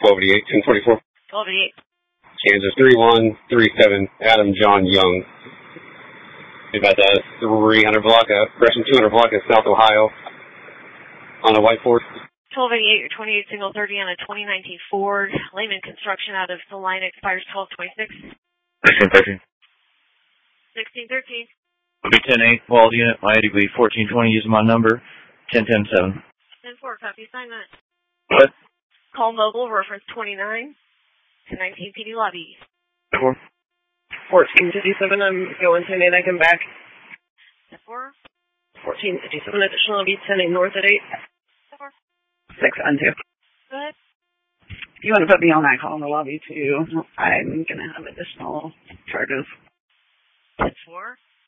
1288, 1044. 1288. Kansas 3137, Adam John Young. About that 300 block of, correction, 200 block of South Ohio on a white Ford. 1288, your 28 single 30 on a 2019 Ford. Lehman Construction out of Salina expires 1226. 1613. 1613. Will be 10-8, Wall unit, Miami Degree 1420, using my number, 10-10-7. 10-4, copy, sign that. What? Call mobile, reference 29 to 19 PD lobby. 4. 1457, I'm going 10-8, I come back. 4. 1457, additional lobby, 10-8 north at 8. 4. 6 on 2. Go ahead. You want to put me on that call in the lobby too? I'm going to have additional charges. 4.